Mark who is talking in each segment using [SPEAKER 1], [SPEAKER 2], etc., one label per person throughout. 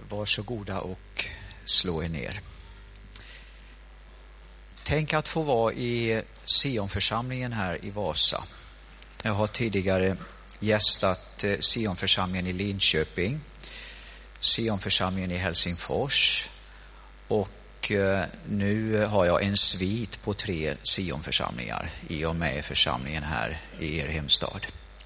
[SPEAKER 1] Varsågoda och slå er ner. Tänk att få vara i Sionförsamlingen här i Vasa. Jag har tidigare gästat Sionförsamlingen i Linköping, Sionförsamlingen i Helsingfors och nu har jag en svit på 3 Sionförsamlingar i och med församlingen här i er hemstad.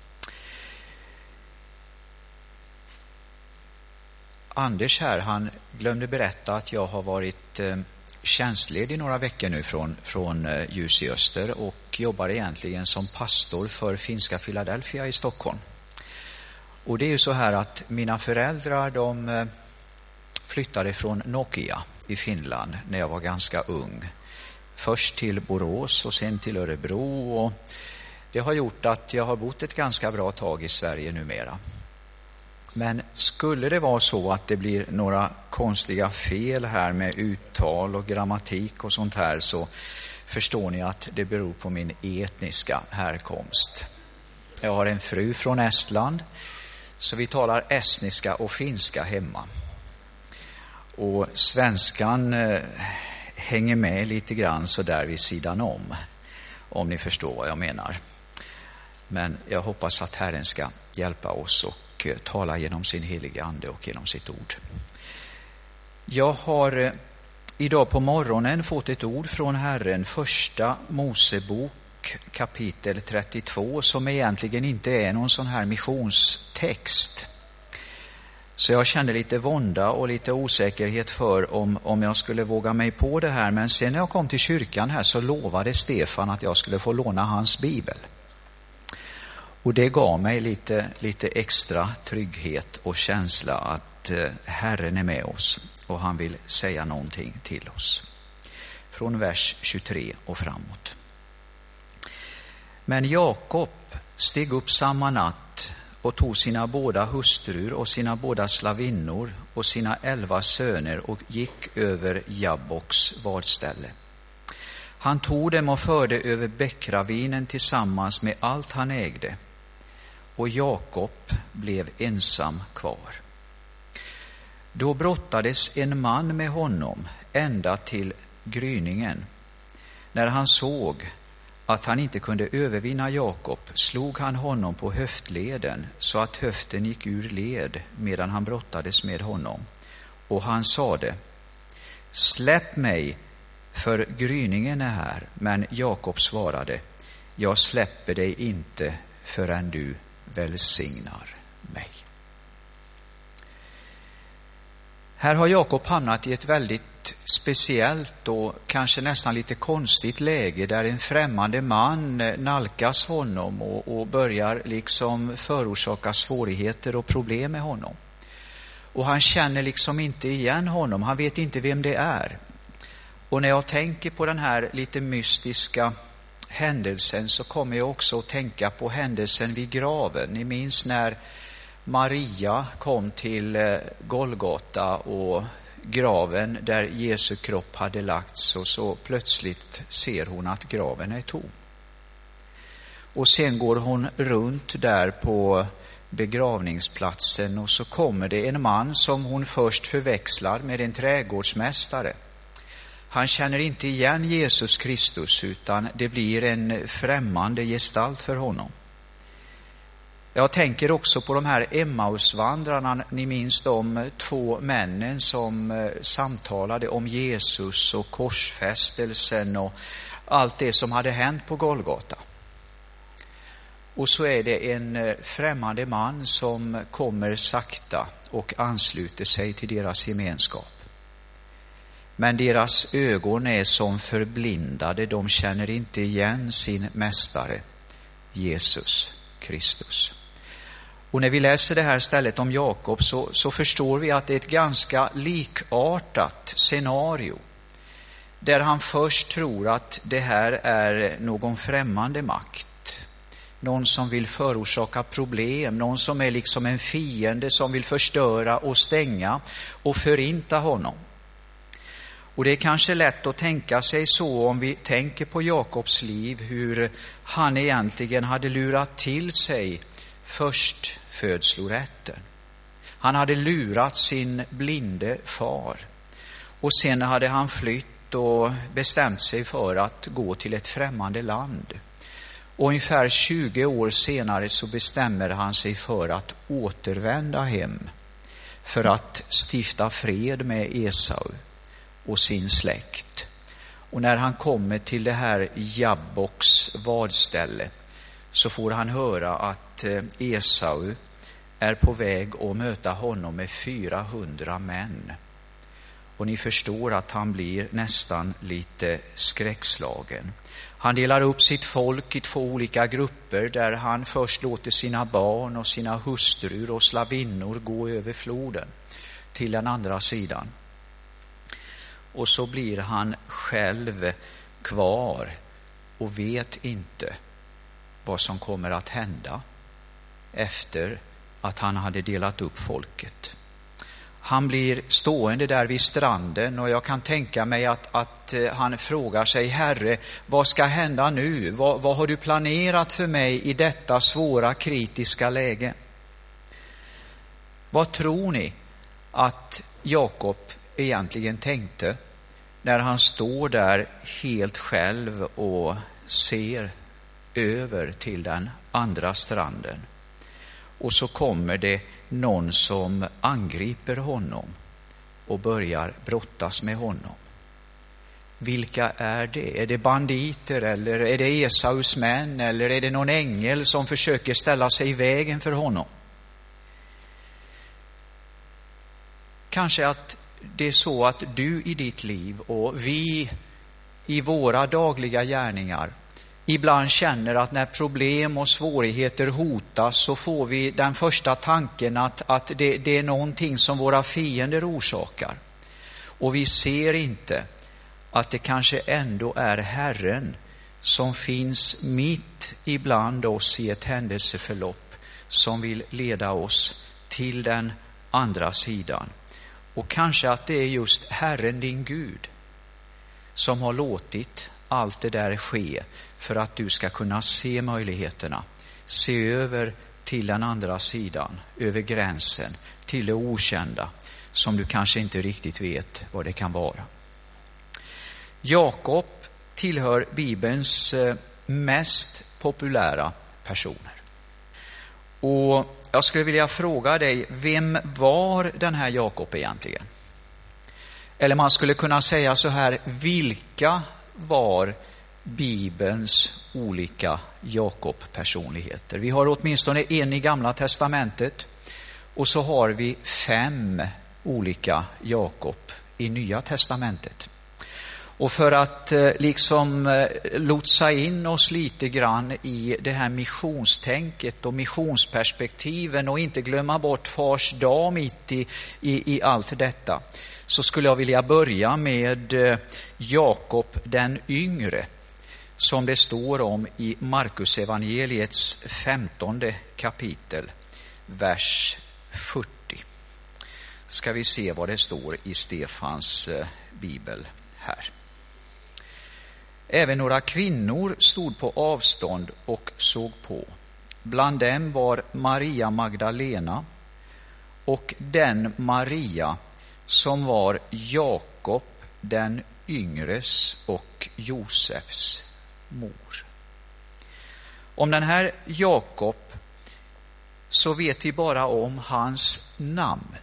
[SPEAKER 1] Anders här, han glömde berätta att jag har varit tjänstledig några veckor nu från Ljus i Öster och jobbar egentligen som pastor för finska Philadelphia i Stockholm. Och det är ju så här att mina föräldrar de flyttade från Nokia i Finland när jag var ganska ung. Först till Borås och sen till Örebro, och det har gjort att jag har bott ett ganska bra tag i Sverige numera. Men skulle det vara så att det blir några konstiga fel här med uttal och grammatik och sånt här, så förstår ni att det beror på min etniska härkomst. Jag har en fru från Estland, så vi talar estniska och finska hemma. Och svenskan hänger med lite grann så där vid sidan om ni förstår vad jag menar. Men jag hoppas att Herren ska hjälpa oss och tala genom sin heliga ande och genom sitt ord. Jag har idag på morgonen fått ett ord från Herren, första Mosebok kapitel 32, som egentligen inte är någon sån här missionstext. Så jag kände lite vånda och lite osäkerhet för om jag skulle våga mig på det här. Men sen när jag kom till kyrkan här så lovade Stefan att jag skulle få låna hans bibel. Och det gav mig lite extra trygghet och känsla att Herren är med oss och han vill säga någonting till oss. Från vers 23 och framåt. Men Jakob steg upp samma natt och tog sina båda hustrur och sina båda slavinnor och sina 11 söner och gick över Jabboks vadställe. Han tog dem och förde över bäckravinen tillsammans med allt han ägde. Och Jakob blev ensam kvar. Då brottades en man med honom ända till gryningen. När han såg att han inte kunde övervinna Jakob slog han honom på höftleden så att höften gick ur led medan han brottades med honom. Och han sade: släpp mig, för gryningen är här. Men Jakob svarade: jag släpper dig inte förrän du välsignar mig. Här har Jakob hamnat i ett väldigt speciellt och kanske nästan lite konstigt läge där en främmande man nalkas honom och börjar liksom förorsaka svårigheter och problem med honom. Och han känner liksom inte igen honom, han vet inte vem det är. Och när jag tänker på den här lite mystiska händelsen så kommer jag också att tänka på händelsen vid graven. Ni minns när Maria kom till Golgata och graven där Jesu kropp hade lagts, och så plötsligt ser hon att graven är tom. Och sen går hon runt där på begravningsplatsen och så kommer det en man som hon först förväxlar med en trädgårdsmästare. Han känner inte igen Jesus Kristus utan det blir en främmande gestalt för honom. Jag tänker också på de här Emmausvandrarna. Ni minns de 2 männen som samtalade om Jesus och korsfästelsen och allt det som hade hänt på Golgata. Och så är det en främmande man som kommer sakta och ansluter sig till deras gemenskap. Men deras ögon är som förblindade. De känner inte igen sin mästare, Jesus Kristus. Och när vi läser det här stället om Jakob så förstår vi att det är ett ganska likartat scenario. Där han först tror att det här är någon främmande makt. Någon som vill förorsaka problem. Någon som är liksom en fiende som vill förstöra och stänga och förinta honom. Och det är kanske lätt att tänka sig så om vi tänker på Jakobs liv, hur han egentligen hade lurat till sig förstfödslorätten. Han hade lurat sin blinde far. Och sen hade han flytt och bestämt sig för att gå till ett främmande land. Och ungefär 20 år senare så bestämmer han sig för att återvända hem för att stifta fred med Esau och sin släkt. Och när han kommer till det här Jabboks vadställe så får han höra att Esau är på väg att möta honom med 400 män. Och ni förstår att han blir nästan lite skräckslagen. Han delar upp sitt folk i 2 olika grupper där han först låter sina barn och sina hustrur och slavinnor gå över floden till den andra sidan. Och så blir han själv kvar och vet inte vad som kommer att hända efter att han hade delat upp folket. Han blir stående där vid stranden och jag kan tänka mig att han frågar sig: Herre, vad ska hända nu? Vad har du planerat för mig i detta svåra kritiska läge? Vad tror ni att Jakob egentligen tänkte när han står där helt själv och ser över till den andra stranden? Och så kommer det någon som angriper honom och börjar brottas med honom. Vilka är det? Är det banditer eller är det Esaus män eller är det någon ängel som försöker ställa sig i vägen för honom? Kanske att det är så att du i ditt liv och vi i våra dagliga gärningar ibland känner att när problem och svårigheter hotas så får vi den första tanken att det är någonting som våra fiender orsakar. Och vi ser inte att det kanske ändå är Herren som finns mitt ibland oss i ett händelseförlopp som vill leda oss till den andra sidan. Och kanske att det är just Herren din Gud som har låtit allt det där ske för att du ska kunna se möjligheterna, se över till den andra sidan, över gränsen, till det okända som du kanske inte riktigt vet vad det kan vara. Jakob tillhör Bibelns mest populära personer. Och jag skulle vilja fråga dig, vem var den här Jakob egentligen? Eller man skulle kunna säga så här, vilka var Bibelns olika Jakob-personligheter? Vi har åtminstone en i Gamla testamentet och så har vi 5 olika Jakob i Nya testamentet. Och för att lotsa in oss lite grann i det här missionstänket och missionsperspektiven och inte glömma bort Fars dag mitt i allt detta, så skulle jag vilja börja med Jakob den yngre, som det står om i Markus evangeliets 15:e kapitel, vers 40. Ska vi se vad det står i Stefans bibel här. Även några kvinnor stod på avstånd och såg på. Bland dem var Maria Magdalena och den Maria som var Jakob den yngres och Josefs mor. Om den här Jakob så vet vi bara om hans namn.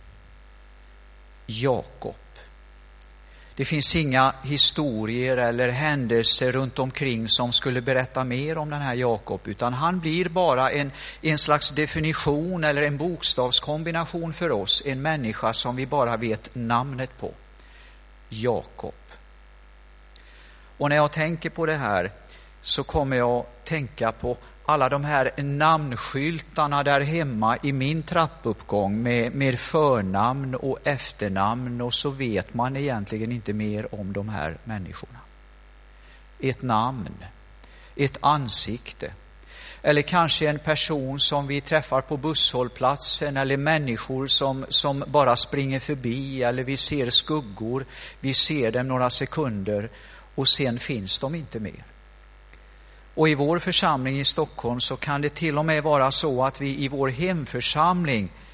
[SPEAKER 1] Jakob. Det finns inga historier eller händelser runt omkring som skulle berätta mer om den här Jakob, utan han blir bara en slags definition eller en bokstavskombination för oss, en människa som vi bara vet namnet på. Jakob. Och när jag tänker på det här så kommer jag tänka på alla de här namnskyltarna där hemma i min trappuppgång med förnamn och efternamn, och så vet man egentligen inte mer om de här människorna. Ett namn, ett ansikte, eller kanske en person som vi träffar på busshållplatsen, eller människor som bara springer förbi, eller vi ser skuggor, vi ser dem några sekunder och sen finns de inte mer. Och i vår församling i Stockholm så kan det till och med vara så att vi i vår hemförsamling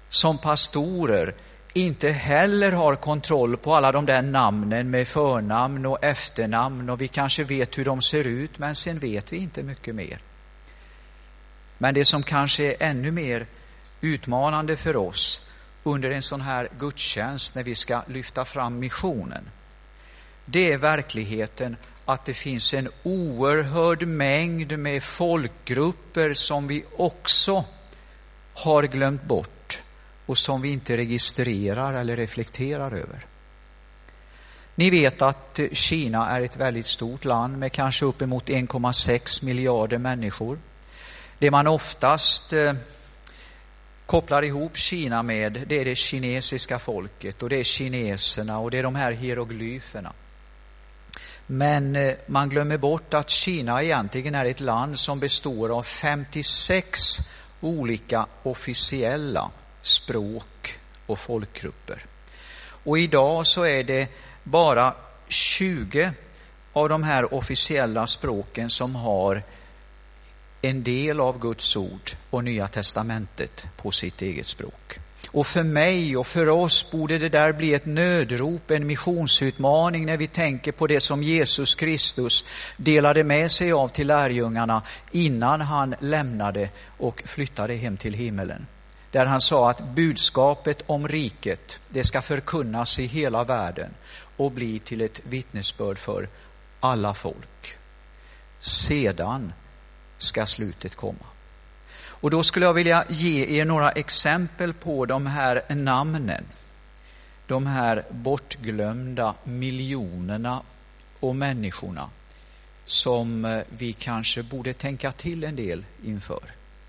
[SPEAKER 1] som pastorer inte heller har kontroll på alla de där namnen med förnamn och efternamn, och vi kanske vet hur de ser ut, men sen vet vi inte mycket mer. Men det som kanske är ännu mer utmanande för oss under en sån här gudstjänst när vi ska lyfta fram missionen, det är verkligheten att det finns en oerhörd mängd med folkgrupper som vi också har glömt bort och som vi inte registrerar eller reflekterar över. Ni vet att Kina är ett väldigt stort land med kanske uppemot 1,6 miljarder människor. Det man oftast kopplar ihop Kina med, det är det kinesiska folket, och det är kineserna, och det är de här hieroglyferna. Men man glömmer bort att Kina egentligen är ett land som består av 56 olika officiella språk och folkgrupper. Och idag så är det bara 20 av de här officiella språken som har en del av Guds ord och Nya testamentet på sitt eget språk. Och för mig och för oss borde det där bli ett nödrop, en missionsutmaning när vi tänker på det som Jesus Kristus delade med sig av till lärjungarna innan han lämnade och flyttade hem till himmelen. Där han sa att budskapet om riket, det ska förkunnas i hela världen och bli till ett vittnesbörd för alla folk. Sedan ska slutet komma. Och då skulle jag vilja ge er några exempel på de här namnen. De här bortglömda miljonerna och människorna som vi kanske borde tänka till en del inför.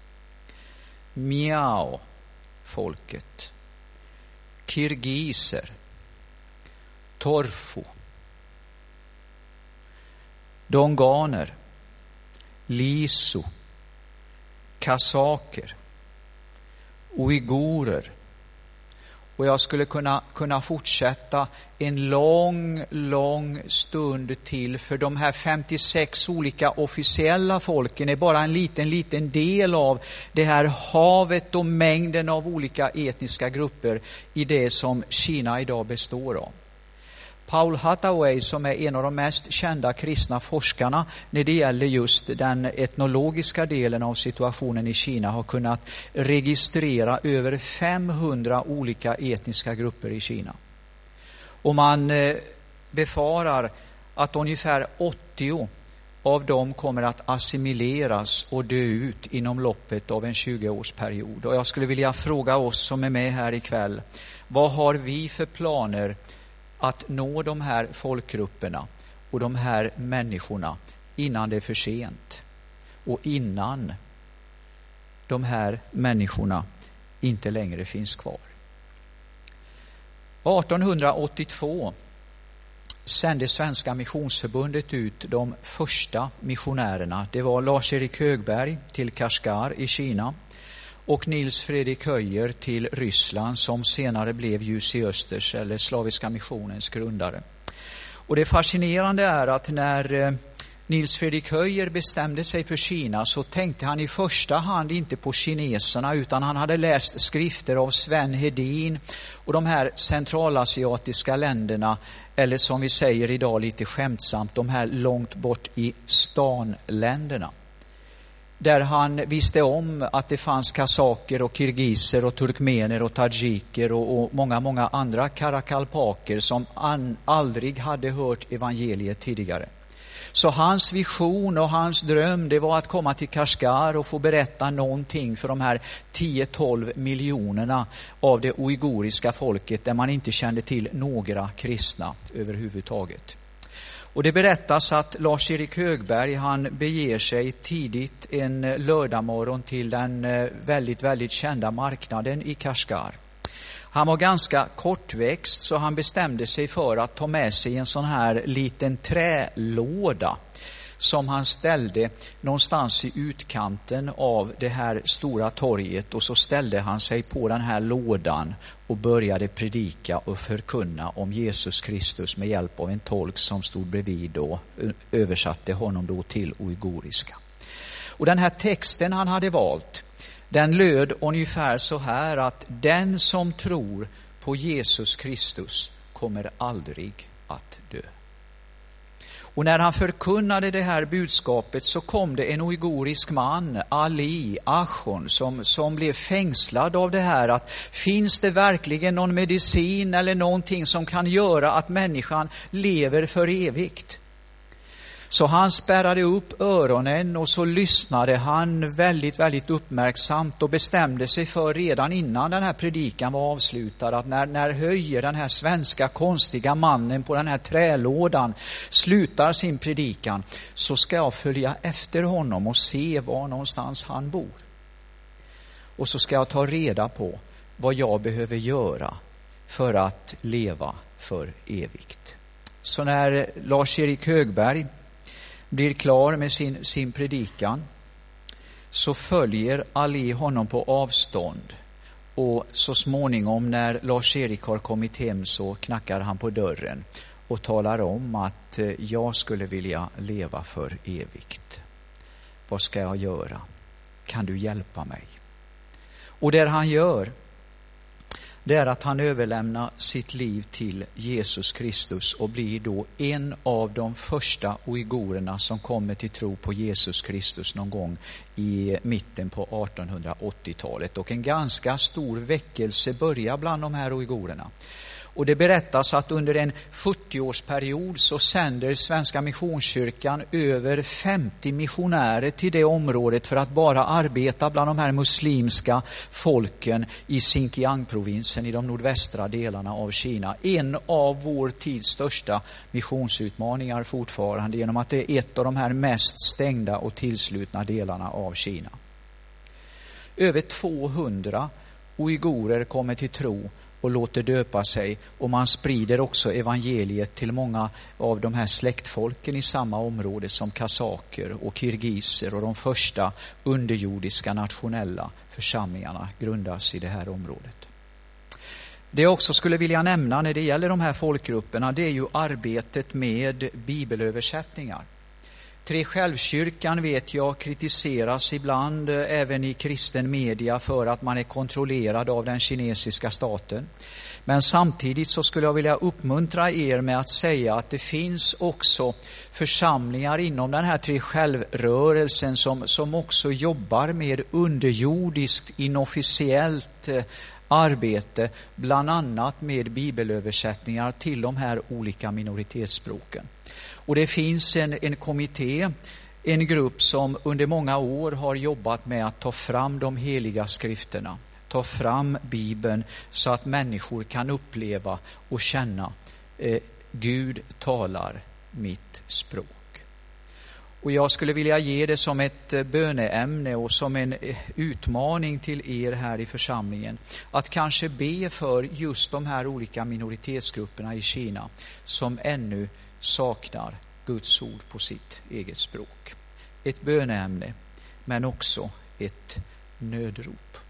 [SPEAKER 1] Miao-folket, kirgiser, torfo, donganer, liso, kasaker, uigurer. Och jag skulle kunna fortsätta en lång stund till, för de här 56 olika officiella folken är bara en liten del av det här havet och mängden av olika etniska grupper i det som Kina idag består av. Paul Hathaway, som är en av de mest kända kristna forskarna när det gäller just den etnologiska delen av situationen i Kina, har kunnat registrera över 500 olika etniska grupper i Kina. Och man befarar att ungefär 80 av dem kommer att assimileras och dö ut inom loppet av en 20-årsperiod. Och jag skulle vilja fråga oss som är med här ikväll, vad har vi för planer att nå de här folkgrupperna och de här människorna innan det är för sent och innan de här människorna inte längre finns kvar? 1882 sände Svenska missionsförbundet ut de första missionärerna. Det var Lars-Erik Högberg till Kashgar i Kina och Nils Fredrik Höjer till Ryssland, som senare blev Ljus i Östers eller Slaviska missionens grundare. Och det fascinerande är att när Nils Fredrik Höjer bestämde sig för Kina så tänkte han i första hand inte på kineserna, utan han hade läst skrifter av Sven Hedin och de här centralasiatiska länderna, eller som vi säger idag lite skämtsamt, de här långt bort i stanländerna. Där han visste om att det fanns kasaker och kirgiser och turkmener och tajiker och många andra karakalpaker som aldrig hade hört evangeliet tidigare. Så hans vision och hans dröm, det var att komma till Kashgar och få berätta någonting för de här 10-12 miljonerna av det uiguriska folket där man inte kände till några kristna överhuvudtaget. Och det berättas att Lars-Erik Högberg, han beger sig tidigt en lördagmorgon till den väldigt kända marknaden i Kashgar. Han var ganska kortväxt, så han bestämde sig för att ta med sig en sån här liten trälåda som han ställde någonstans i utkanten av det här stora torget, och så ställde han sig på den här lådan och började predika och förkunna om Jesus Kristus med hjälp av en tolk som stod bredvid och översatte honom då till uiguriska. Och den här texten han hade valt, Den löd ungefär så här, att den som tror på Jesus Kristus kommer aldrig att dö. Och när han förkunnade det här budskapet så kom det en uigurisk man, Ali Ashon, som blev fängslad av det här, att finns det verkligen någon medicin eller någonting som kan göra att människan lever för evigt? Så han spärrade upp öronen och så lyssnade han väldigt, väldigt uppmärksamt och bestämde sig för redan innan den här predikan var avslutad att när Höjer, den här svenska konstiga mannen på den här trälådan, slutar sin predikan, så ska jag följa efter honom och se var någonstans han bor. Och så ska jag ta reda på vad jag behöver göra för att leva för evigt. Så när Lars-Erik Högberg blir klar med sin predikan, så följer Ali honom på avstånd, och så småningom när Lars-Erik har kommit hem så knackar han på dörren och talar om att jag skulle vilja leva för evigt. Vad ska jag göra? Kan du hjälpa mig? Och det han gör, det är att han överlämnar sitt liv till Jesus Kristus och blir då en av de första uigurerna som kommer till tro på Jesus Kristus någon gång i mitten på 1880-talet. Och en ganska stor väckelse börjar bland de här uigurerna. Och det berättas att under en 40-årsperiod så sänder Svenska Missionskyrkan över 50 missionärer till det området för att bara arbeta bland de här muslimska folken i Xinjiang-provinsen i de nordvästra delarna av Kina. En av vår tids största missionsutmaningar fortfarande, genom att det är ett av de här mest stängda och tillslutna delarna av Kina. Över 200 uigurer kommer till tro och låter döpa sig, och man sprider också evangeliet till många av de här släktfolken i samma område som kasaker och kirgiser, och de första underjordiska nationella församlingarna grundas i det här området. Det jag också skulle vilja nämna när det gäller de här folkgrupperna, det är ju arbetet med bibelöversättningar. Tre självkyrkan, vet jag, kritiseras ibland även i kristen media för att man är kontrollerad av den kinesiska staten. Men samtidigt så skulle jag vilja uppmuntra er med att säga att det finns också församlingar inom den här tre självrörelsen som också jobbar med underjordiskt inofficiellt arbete, bland annat med bibelöversättningar till de här olika minoritetsspråken. Och det finns en kommitté, en grupp som under många år har jobbat med att ta fram de heliga skrifterna, ta fram Bibeln, så att människor kan uppleva och känna Gud talar mitt språk. Och jag skulle vilja ge det som ett böneämne och som en utmaning till er här i församlingen, att kanske be för just de här olika minoritetsgrupperna i Kina som ännu saknar Guds ord på sitt eget språk. Ett böneämne, men också ett nödrop.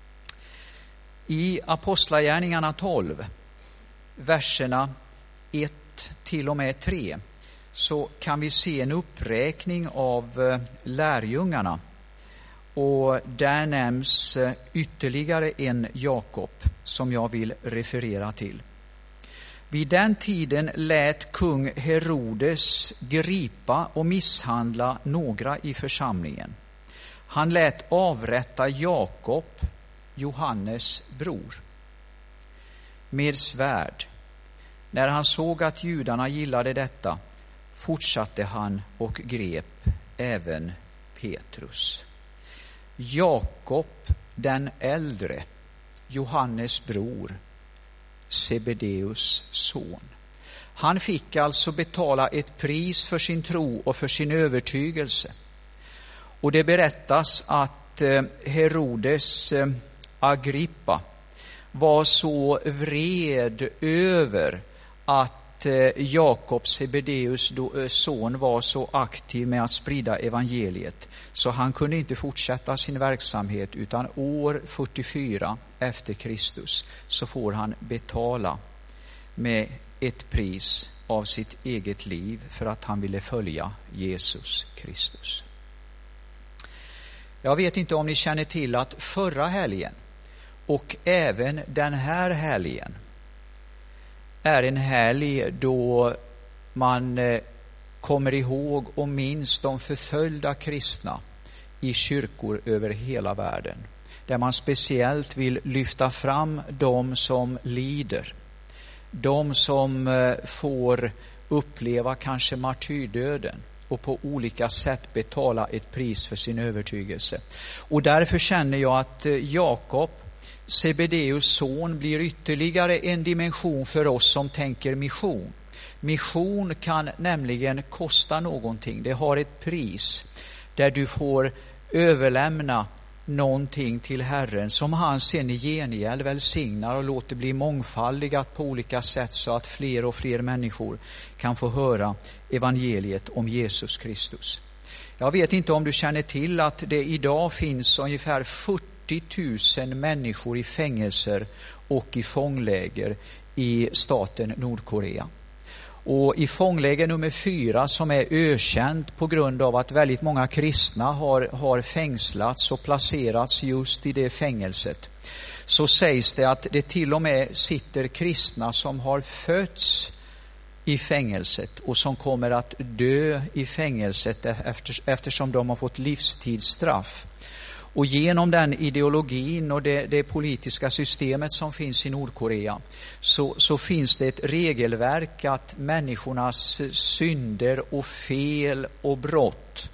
[SPEAKER 1] I Apostlagärningarna 12, verserna 1 till och med 3, så kan vi se en uppräkning av lärjungarna. Och där nämns ytterligare en Jakob som jag vill referera till. Vid den tiden lät kung Herodes gripa och misshandla några i församlingen. Han lät avrätta Jakob, Johannes bror, med svärd. När han såg att judarna gillade detta, fortsatte han och grep även Petrus. Jakob den äldre, Johannes bror, Sebedeus son. Han fick alltså betala ett pris för sin tro och för sin övertygelse. Och det berättas att Herodes Agrippa var så vred över att Jakob, Sebedeus son, var så aktiv med att sprida evangeliet, så han kunde inte fortsätta sin verksamhet, utan år 44 efter Kristus så får han betala med ett pris av sitt eget liv för att han ville följa Jesus Kristus. Jag vet inte om ni känner till att förra helgen och även den här helgen är en helg då man kommer ihåg och minns de förföljda kristna i kyrkor över hela världen. Där man speciellt vill lyfta fram de som lider. De som får uppleva kanske martyrdöden och på olika sätt betala ett pris för sin övertygelse. Och därför känner jag att Jakob, Zebedeus son, blir ytterligare en dimension för oss som tänker mission. Mission kan nämligen kosta någonting. Det har ett pris där du får överlämna någonting till Herren som han sen i gengäld välsignar och låter bli mångfaldigat på olika sätt så att fler och fler människor kan få höra evangeliet om Jesus Kristus. Jag vet inte om du känner till att det idag finns ungefär 40 000 människor i fängelser och i fångläger i staten Nordkorea. Och i fångläger nummer 4, som är ökänt på grund av att väldigt många kristna har fängslats och placerats just i det fängelset, så sägs det att det till och med sitter kristna som har fötts i fängelset och som kommer att dö i fängelset eftersom de har fått livstidsstraff. Och genom den ideologin och det politiska systemet som finns i Nordkorea så finns det ett regelverk att människornas synder och fel och brott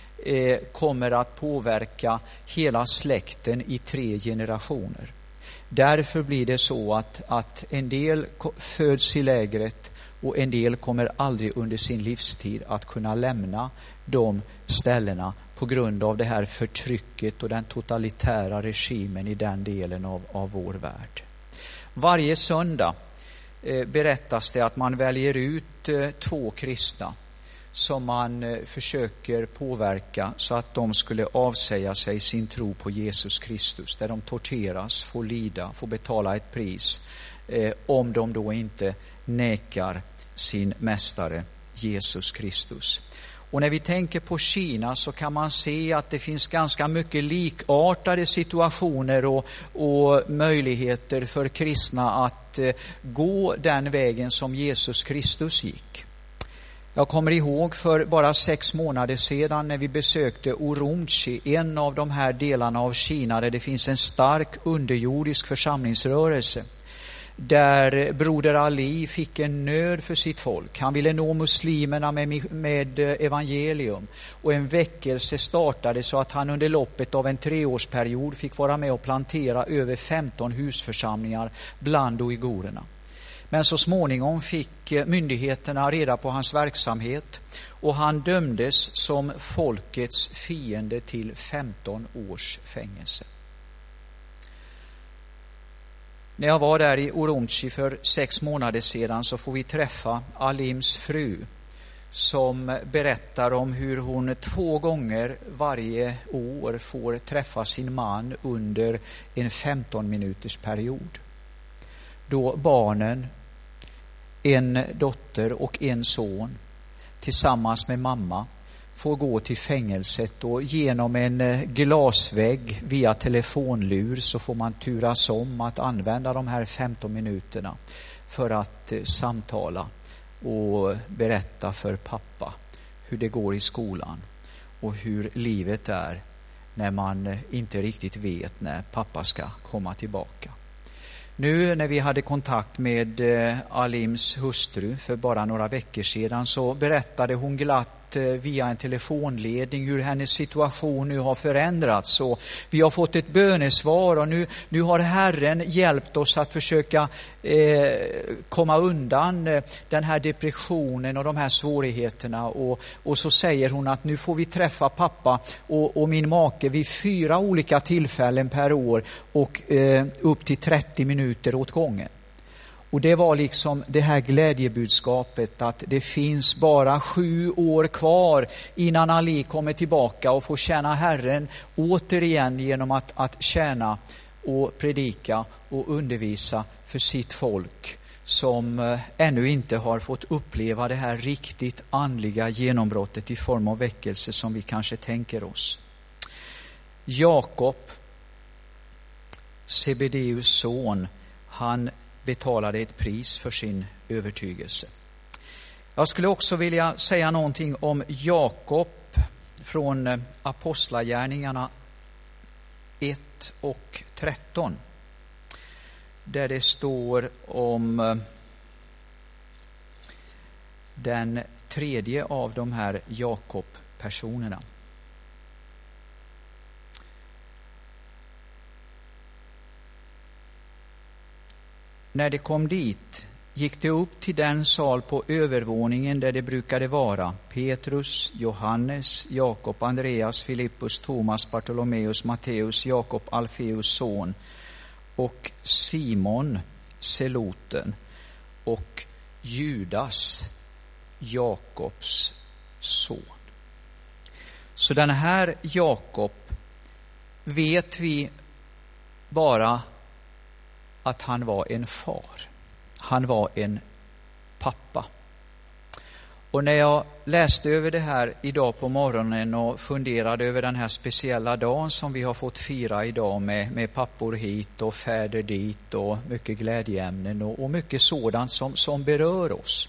[SPEAKER 1] kommer att påverka hela släkten i 3 generationer. Därför blir det så att en del föds i lägret och en del kommer aldrig under sin livstid att kunna lämna de ställena på grund av det här förtrycket och den totalitära regimen i den delen av vår värld. Varje söndag berättas det att man väljer ut 2 kristna som man försöker påverka så att de skulle avsäga sig sin tro på Jesus Kristus, där de torteras, får lida, får betala ett pris om de då inte nekar sin mästare Jesus Kristus. Och när vi tänker på Kina så kan man se att det finns ganska mycket likartade situationer och möjligheter för kristna att gå den vägen som Jesus Kristus gick. Jag kommer ihåg för bara 6 månader sedan när vi besökte Urumqi, en av de här delarna av Kina där det finns en stark underjordisk församlingsrörelse. Där broder Ali fick en nöd för sitt folk. Han ville nå muslimerna med evangelium. Och en väckelse startade så att han under loppet av en 3-årsperiod fick vara med och plantera över 15 husförsamlingar bland uigurerna. Men så småningom fick myndigheterna reda på hans verksamhet och han dömdes som folkets fiende till 15 års fängelse. När jag var där i Urumqi för 6 månader sedan så får vi träffa Alims fru som berättar om hur hon 2 gånger varje år får träffa sin man under en 15 minuters period. Då barnen, en dotter och en son tillsammans med mamma får gå till fängelset och genom en glasvägg via telefonlur så får man turas om att använda de här 15 minuterna för att samtala och berätta för pappa hur det går i skolan och hur livet är när man inte riktigt vet när pappa ska komma tillbaka. Nu när vi hade kontakt med Alims hustru för bara några veckor sedan så berättade hon glatt via en telefonledning hur hennes situation nu har förändrats och vi har fått ett bönesvar och nu har Herren hjälpt oss att försöka komma undan den här depressionen och de här svårigheterna och så säger hon att nu får vi träffa pappa och min make vid 4 olika tillfällen per år och upp till 30 minuter åt gången. Och det var liksom det här glädjebudskapet att det finns bara 7 år kvar innan Ali kommer tillbaka och får tjäna Herren återigen genom att tjäna och predika och undervisa för sitt folk som ännu inte har fått uppleva det här riktigt andliga genombrottet i form av väckelse som vi kanske tänker oss. Jakob, Sebedeus son, han betalade ett pris för sin övertygelse. Jag skulle också vilja säga någonting om Jakob från Apostlagärningarna 1 och 13. Där det står om den tredje av de här Jakob-personerna. När det kom dit gick det upp till den sal på övervåningen där det brukade vara Petrus, Johannes, Jakob, Andreas, Filippus, Thomas, Bartolomeus, Matteus, Jakob, Alfeus son och Simon, Seloten och Judas, Jakobs son. Så den här Jakob vet vi bara att han var en far. Han var en pappa. Och när jag läste över det här idag på morgonen och funderade över den här speciella dagen som vi har fått fira idag med pappor hit och fäder dit och mycket glädjeämnen och mycket sådant som berör oss.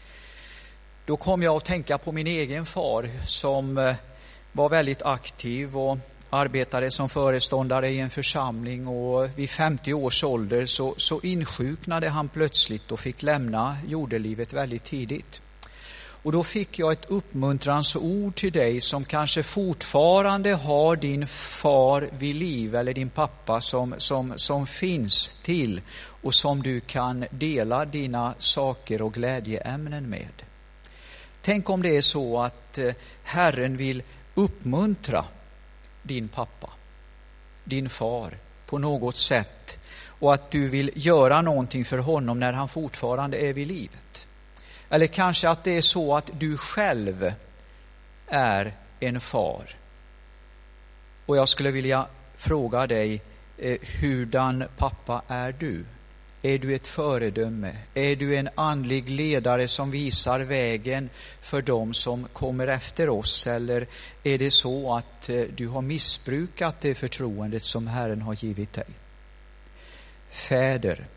[SPEAKER 1] Då kom jag att tänka på min egen far som var väldigt aktiv och arbetade som föreståndare i en församling, och vid 50 års ålder så insjuknade han plötsligt och fick lämna jordelivet väldigt tidigt. Och då fick jag ett uppmuntrans ord till dig som kanske fortfarande har din far vid liv eller din pappa som finns till och som du kan dela dina saker och glädjeämnen med. Tänk om det är så att Herren vill uppmuntra din pappa, din far på något sätt, och att du vill göra någonting för honom när han fortfarande är vid livet. Eller kanske att det är så att du själv är en far. Och jag skulle vilja fråga dig, hurdan pappa är du? Är du ett föredöme? Är du en andlig ledare som visar vägen för dem som kommer efter oss? Eller är det så att du har missbrukat det förtroendet som Herren har givit dig? Fäder,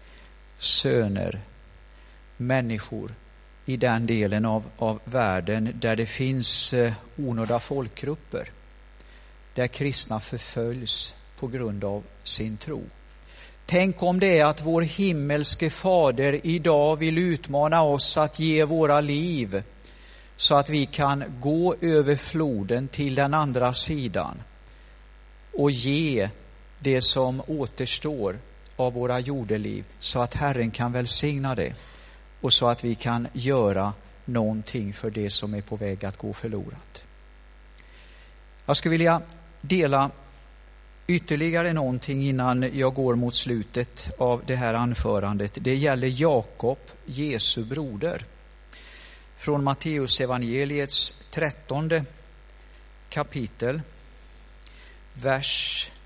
[SPEAKER 1] söner, människor i den delen av världen där det finns onådda folkgrupper, där kristna förföljs på grund av sin tro. Tänk om det är att vår himmelske fader idag vill utmana oss att ge våra liv så att vi kan gå över floden till den andra sidan och ge det som återstår av våra jordeliv så att Herren kan välsigna det och så att vi kan göra någonting för det som är på väg att gå förlorat. Jag skulle vilja dela ytterligare någonting innan jag går mot slutet av det här anförandet. Det gäller Jakob, Jesu broder. Från Matteus evangeliets 13:e kapitel, vers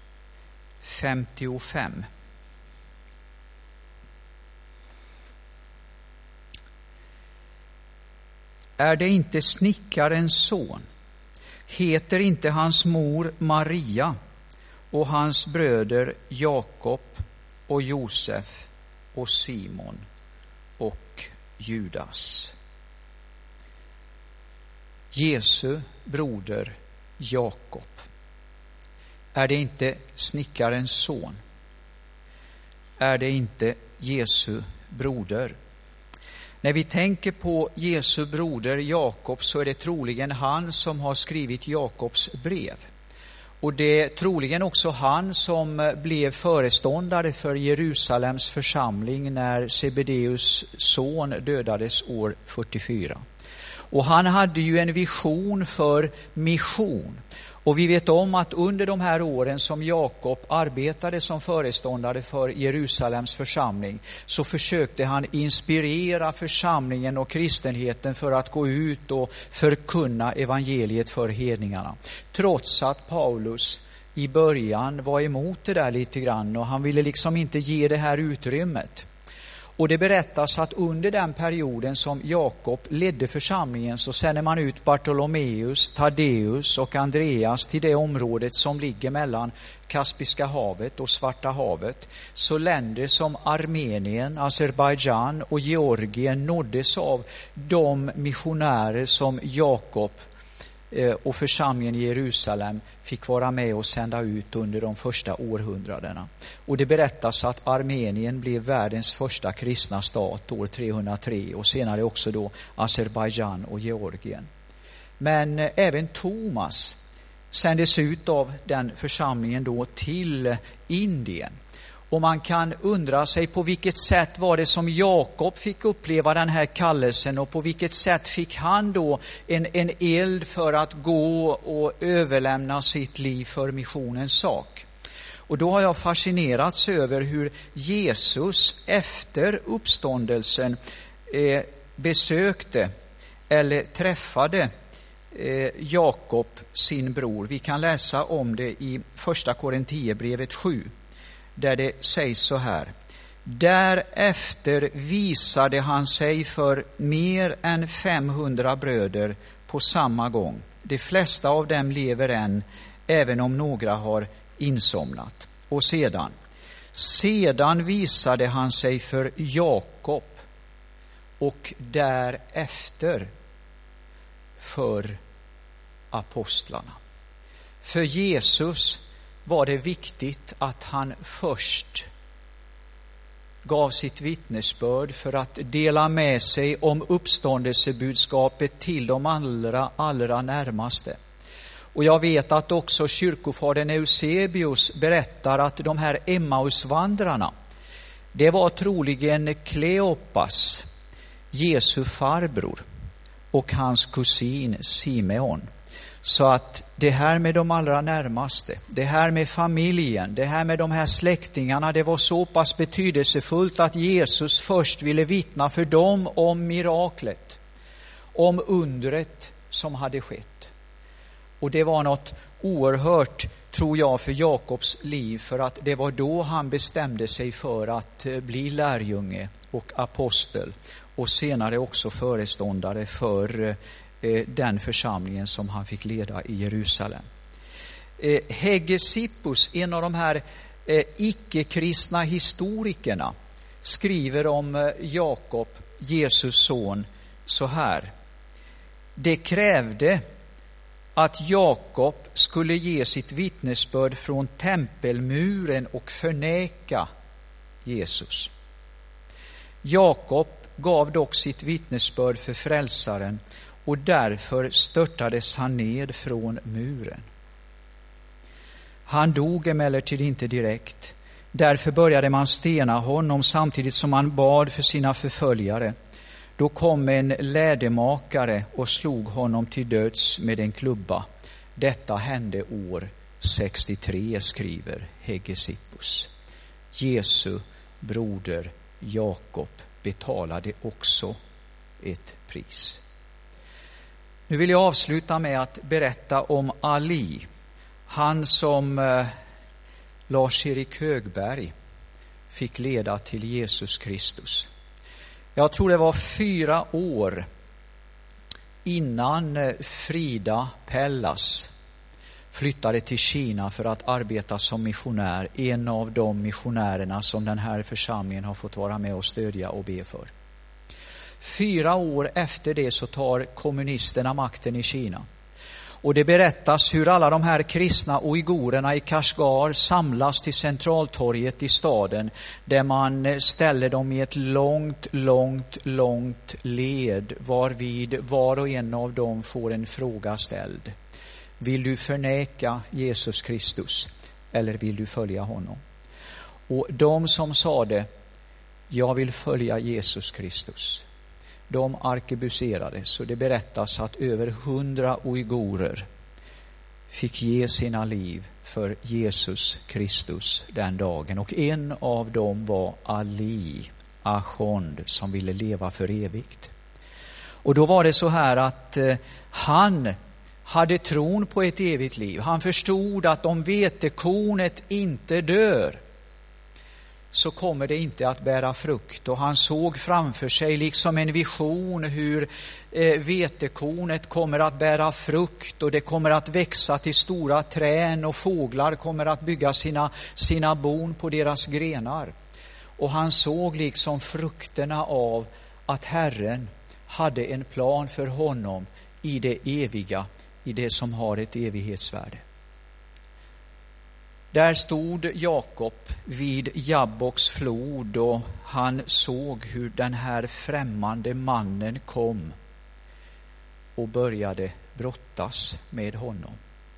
[SPEAKER 1] 55. Är det inte snickarens son? Heter inte hans mor Maria och hans bröder Jakob och Josef och Simon och Judas? Jesu broder Jakob. Är det inte snickarens son? Är det inte Jesu broder? När vi tänker på Jesu broder Jakob så är det troligen han som har skrivit Jakobs brev. Och det är troligen också han som blev föreståndare för Jerusalems församling när Sebedeus son dödades år 44. Och han hade ju en vision för mission. Och vi vet om att under de här åren som Jakob arbetade som föreståndare för Jerusalems församling så försökte han inspirera församlingen och kristenheten för att gå ut och förkunna evangeliet för hedningarna. Trots att Paulus i början var emot det där lite grann och han ville liksom inte ge det här utrymmet. Och det berättas att under den perioden som Jakob ledde församlingen så sänder man ut Bartolomeus, Taddeus och Andreas till det området som ligger mellan Kaspiska havet och Svarta havet. Så länder som Armenien, Azerbaijan och Georgien nåddes av de missionärer som Jakob och församlingen i Jerusalem fick vara med och sända ut under de första århundradena. Och det berättas att Armenien blev världens första kristna stat år 303 och senare också då Azerbaijan och Georgien. Men även Thomas sändes ut av den församlingen då till Indien. Och man kan undra sig på vilket sätt var det som Jakob fick uppleva den här kallelsen och på vilket sätt fick han då en eld för att gå och överlämna sitt liv för missionens sak. Och då har jag fascinerats över hur Jesus efter uppståndelsen besökte eller träffade Jakob, sin bror. Vi kan läsa om det i första Korinthierbrevet 7. Där det sägs så här: därefter visade han sig för mer än 500 bröder på samma gång. De flesta av dem lever än, även om några har insomnat. Och sedan visade han sig för Jakob och därefter för apostlarna. För Jesus var det viktigt att han först gav sitt vittnesbörd för att dela med sig om uppståndelsebudskapet till de allra närmaste. Och jag vet att också kyrkofadern Eusebius berättar att de här Emmausvandrarna, det var troligen Kleopas, Jesu farbror, och hans kusin Simeon. Så att det här med de allra närmaste, det här med familjen, det här med de här släktingarna, det var så pass betydelsefullt att Jesus först ville vittna för dem om miraklet, om undret som hade skett. Och det var något oerhört, tror jag, för Jakobs liv, för att det var då han bestämde sig för att bli lärjunge och apostel och senare också föreståndare för den församlingen som han fick leda i Jerusalem. Hegesippus, en av de här icke-kristna historikerna, skriver om Jakob, Jesus son, så här: det krävde att Jakob skulle ge sitt vittnesbörd från tempelmuren och förneka Jesus. Jakob gav dock sitt vittnesbörd för frälsaren, och därför störtades han ned från muren. Han dog emellertid inte direkt. Därför började man stena honom samtidigt som han bad för sina förföljare. Då kom en lädermakare och slog honom till döds med en klubba. Detta hände år 63, skriver Hegesippus. Jesu broder Jakob betalade också ett pris. Nu vill jag avsluta med att berätta om Ali, han som Lars-Erik Högberg fick leda till Jesus Kristus. Jag tror det var 4 år innan Frida Pellas flyttade till Kina för att arbeta som missionär, en av de missionärerna som den här församlingen har fått vara med och stödja och be för. 4 år efter det så tar kommunisterna makten i Kina. Och det berättas hur alla de här kristna uigurerna i Kashgar samlas till centraltorget i staden, där man ställer dem i ett långt led, varvid var och en av dem får en fråga ställd. Vill du förneka Jesus Kristus eller vill du följa honom? Och de som sa det, jag vill följa Jesus Kristus, de arkebuserade. Så det berättas att över 100 uigurer fick ge sina liv för Jesus Kristus den dagen. Och en av dem var Ali Ahond, som ville leva för evigt. Och då var det så här att han hade tron på ett evigt liv. Han förstod att om vetekornet inte dör så kommer det inte att bära frukt. Och han såg framför sig liksom en vision hur vetekornet kommer att bära frukt och det kommer att växa till stora träd och fåglar kommer att bygga sina bon på deras grenar. Och han såg liksom frukterna av att Herren hade en plan för honom i det eviga, i det som har ett evighetsvärde. Där stod Jakob vid Jabboks flod och han såg hur den här främmande mannen kom och började brottas med honom.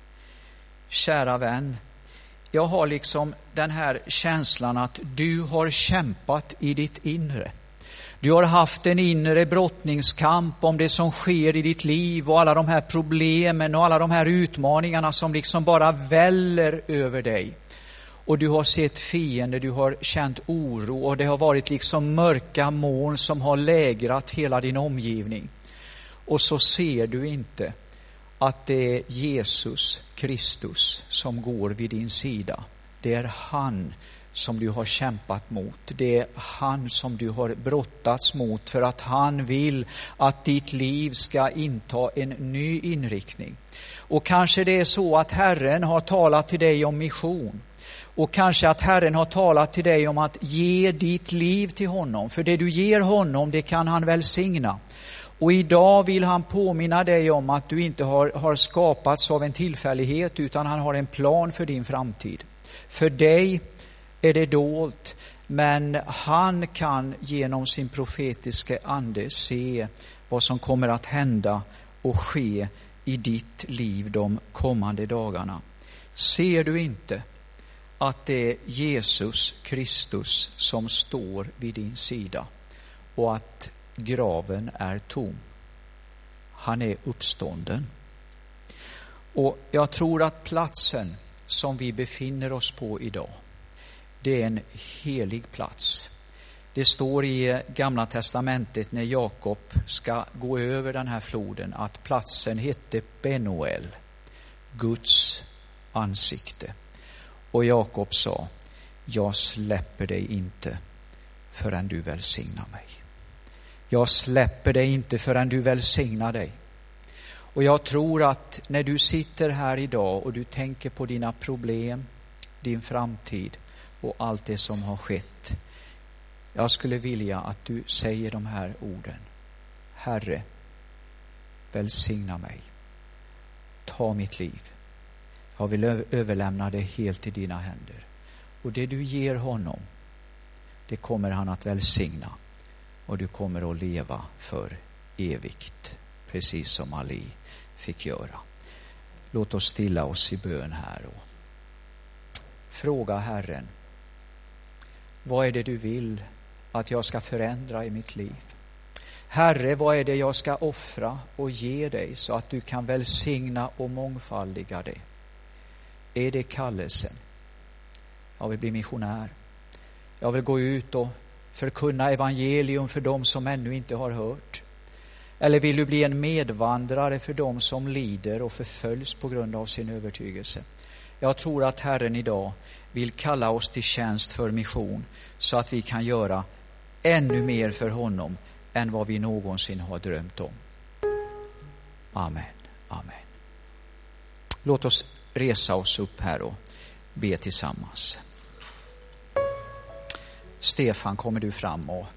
[SPEAKER 1] Kära vän, jag har liksom den här känslan att du har kämpat i ditt inre. Du har haft en inre brottningskamp om det som sker i ditt liv och alla de här problemen och alla de här utmaningarna som liksom bara väller över dig. Och du har sett fiender, du har känt oro och det har varit liksom mörka moln som har lägrat hela din omgivning. Och så ser du inte att det är Jesus Kristus som går vid din sida. Det är han som du har kämpat mot. Det är han som du har brottats mot för att han vill att ditt liv ska inta en ny inriktning. Och kanske det är så att Herren har talat till dig om mission. Och kanske att Herren har talat till dig om att ge ditt liv till honom. För det du ger honom, det kan han välsigna. Och idag vill han påminna dig om att du inte har skapats av en tillfällighet utan han har en plan för din framtid. För dig är det dolt, men han kan genom sin profetiska ande se vad som kommer att hända och ske i ditt liv de kommande dagarna. Ser du inte att det är Jesus Kristus som står vid din sida och att graven är tom? Han är uppstånden. Och jag tror att platsen som vi befinner oss på idag, det är en helig plats. Det står i Gamla testamentet när Jakob ska gå över den här floden att platsen hette Benuel, Guds ansikte. Och Jakob sa, jag släpper dig inte förrän du välsignar mig. Jag släpper dig inte förrän du välsignar dig. Och jag tror att när du sitter här idag och du tänker på dina problem, din framtid och allt det som har skett. Jag skulle vilja att du säger de här orden. Herre, välsigna mig. Ta mitt liv. Jag vill överlämna det helt i dina händer. Och det du ger honom, det kommer han att välsigna. Och du kommer att leva för evigt. Precis som Ali fick göra. Låt oss stilla oss i bön här och fråga Herren. Vad är det du vill att jag ska förändra i mitt liv? Herre, vad är det jag ska offra och ge dig så att du kan välsigna och mångfaldiga det? Är det kallelsen? Jag vill bli missionär. Jag vill gå ut och förkunna evangelium för dem som ännu inte har hört. Eller vill du bli en medvandrare för dem som lider och förföljs på grund av sin övertygelse? Jag tror att Herren idag vill kalla oss till tjänst för mission så att vi kan göra ännu mer för honom än vad vi någonsin har drömt om. Amen. Amen. Låt oss resa oss upp här och be tillsammans. Stefan, kommer du fram och